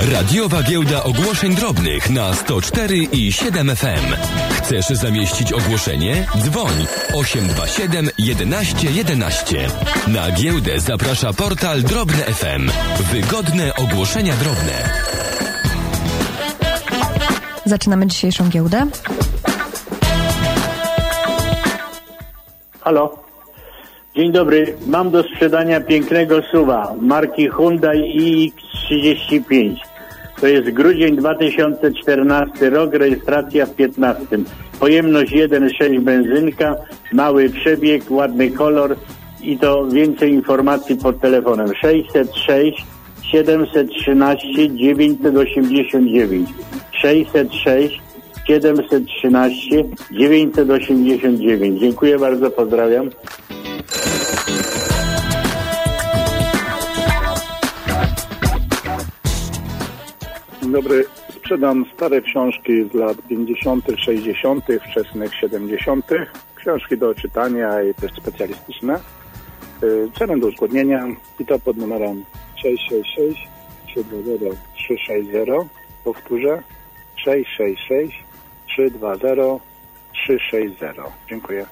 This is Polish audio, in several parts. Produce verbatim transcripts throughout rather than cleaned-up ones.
Radiowa Giełda Ogłoszeń Drobnych na sto cztery i siedem F M. Chcesz zamieścić ogłoszenie? Dzwoń osiem dwa siedem jedenaście jedenaście. Na giełdę zaprasza portal Drobne F M. Wygodne ogłoszenia drobne. Zaczynamy dzisiejszą giełdę. Halo. Dzień dobry. Mam do sprzedania pięknego suwa marki Hyundai i X trzydzieści pięć. To jest grudzień dwa tysiące czternasty rok, rejestracja w piętnastym. Pojemność jeden przecinek sześć benzynka, mały przebieg, ładny kolor i to więcej informacji pod telefonem sześćset sześć siedemset trzynaście dziewięćset osiemdziesiąt dziewięć. sześćset sześć siedemset trzynaście dziewięćset osiemdziesiąt dziewięć. Dziękuję bardzo, pozdrawiam. Dzień dobry. Sprzedam stare książki z lat pięćdziesiątych, sześćdziesiątych, wczesnych siedemdziesiątych. Książki do czytania i też specjalistyczne. Cenę do uzgodnienia i to pod numerem sześć sześć sześć trzy dwa zero trzy sześć zero. Powtórzę sześć sześć sześć trzy dwa zero trzy sześć zero. Dziękuję.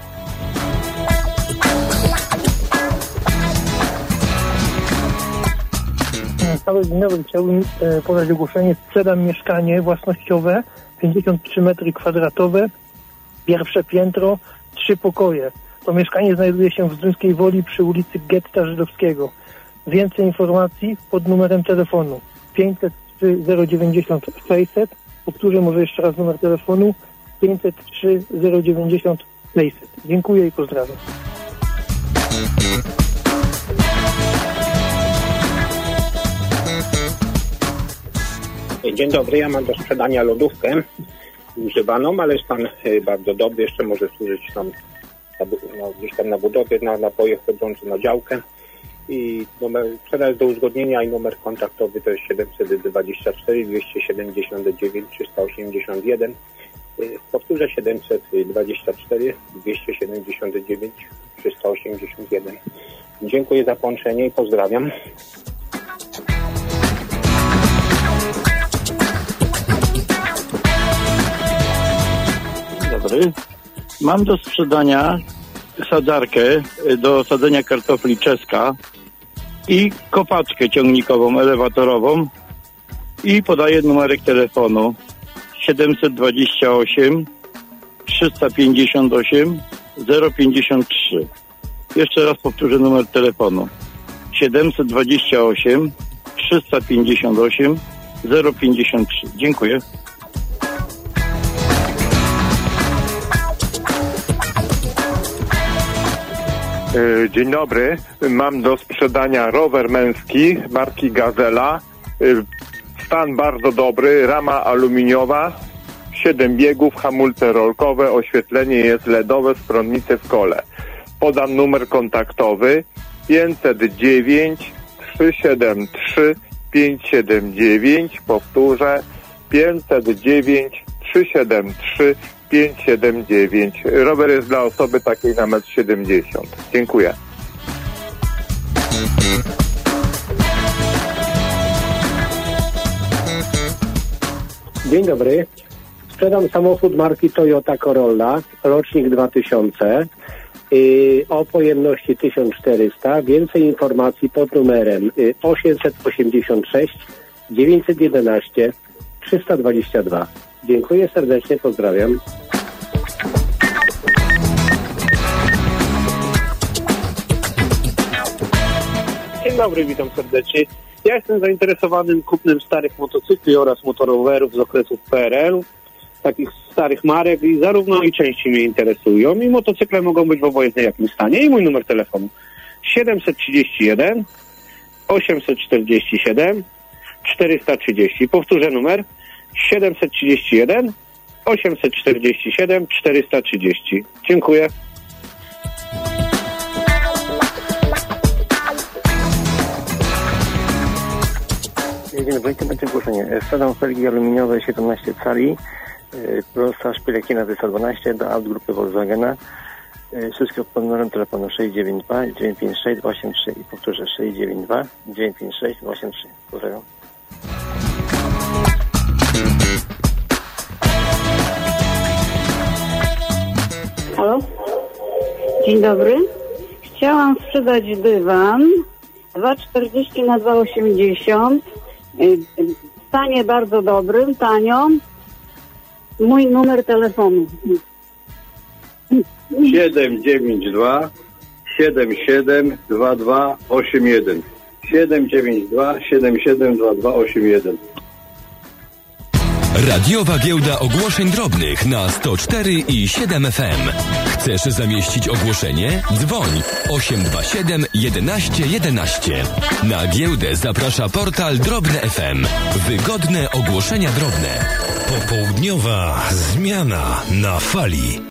Cały dzień dobry. Chciałbym e, podać ogłoszenie. Sprzedam mieszkanie własnościowe, pięćdziesiąt trzy metry kwadratowe, pierwsze piętro, trzy pokoje. To mieszkanie znajduje się w Zdrójskiej Woli przy ulicy Getta Żydowskiego. Więcej informacji pod numerem telefonu pięćset trzy zero dziewięćdziesiąt sześćset. Powtórzę może jeszcze raz numer telefonu pięćset trzy zero dziewięćdziesiąt sześćset. Dziękuję i pozdrawiam. Dzień dobry, ja mam do sprzedania lodówkę używaną, ale jest pan bardzo dobry, jeszcze może służyć nam no, gdzieś tam na budowie, na napoje wchodzące na działkę. I numer, sprzedaż do uzgodnienia i numer kontaktowy to jest siedemset dwadzieścia cztery dwieście siedemdziesiąt dziewięć trzysta osiemdziesiąt jeden. Powtórzę siedemset dwadzieścia cztery dwieście siedemdziesiąt dziewięć trzysta osiemdziesiąt jeden. Dziękuję za połączenie i pozdrawiam. Dobry. Mam do sprzedania sadzarkę do sadzenia kartofli czeska i kopaczkę ciągnikową, elewatorową i podaję numerek telefonu siedemset dwadzieścia osiem trzysta pięćdziesiąt osiem zero pięćdziesiąt trzy. Jeszcze raz powtórzę numer telefonu siedemset dwadzieścia osiem trzysta pięćdziesiąt osiem zero pięćdziesiąt trzy. Dziękuję. Dzień dobry. Mam do sprzedania rower męski marki Gazela. Stan bardzo dobry, rama aluminiowa, siedem biegów, hamulce rolkowe, oświetlenie jest ledowe, stronnice w kole. Podam numer kontaktowy pięćset dziewięć trzysta siedemdziesiąt trzy pięćset siedemdziesiąt dziewięć. Powtórzę pięćset dziewięć trzysta siedemdziesiąt trzy pięćset siedemdziesiąt dziewięć. Rower jest dla osoby takiej na metr siedemdziesiąt. Dziękuję. Dzień dobry. Sprzedam samochód marki Toyota Corolla, rocznik dwa tysiące, yy, o pojemności tysiąc czterysta. Więcej informacji pod numerem yy, osiemset osiemdziesiąt sześć dziewięćset jedenaście trzysta dwadzieścia dwa. Dziękuję serdecznie, pozdrawiam. Dzień dobry, witam serdecznie. Ja jestem zainteresowany kupnem starych motocykli oraz motorowerów z okresów P R L-u, takich starych marek i zarówno i części mnie interesują i motocykle mogą być w obojętnym jakim stanie. I mój numer telefonu siedemset trzydzieści jeden osiemset czterdzieści siedem czterysta trzydzieści. Powtórzę numer siedemset trzydzieści jeden osiemset czterdzieści siedem czterysta trzydzieści. Dziękuję. Dzień dobry, to będzie ogłoszenie. Sprzedam felgi aluminiowe siedemnaście cali, prosta szpilekina D S dwanaście do aut grupy Volkswagena. Wszystko pod numerem telefonu sześć dziewięć dwa dziewięć pięć sześć osiem trzy i powtórzę sześć dziewięć dwa dziewięć pięć sześć osiem trzy. Pozdrawiam. Dzień dobry. Chciałam sprzedać dywan dwa czterdzieści na dwa osiemdziesiąt. W stanie bardzo dobrym, tanio. Mój numer telefonu. siedem dziewięć dwa siedem siedem dwa dwa osiem jeden. siedem dziewięć dwa siedem siedem dwa dwa osiem jeden. Radiowa Giełda Ogłoszeń Drobnych na sto cztery i siedem F M. Chcesz zamieścić ogłoszenie? Dzwoń osiem dwa siedem jedenaście jedenaście. Na giełdę zaprasza portal Drobne F M. Wygodne ogłoszenia drobne. Popołudniowa zmiana na fali.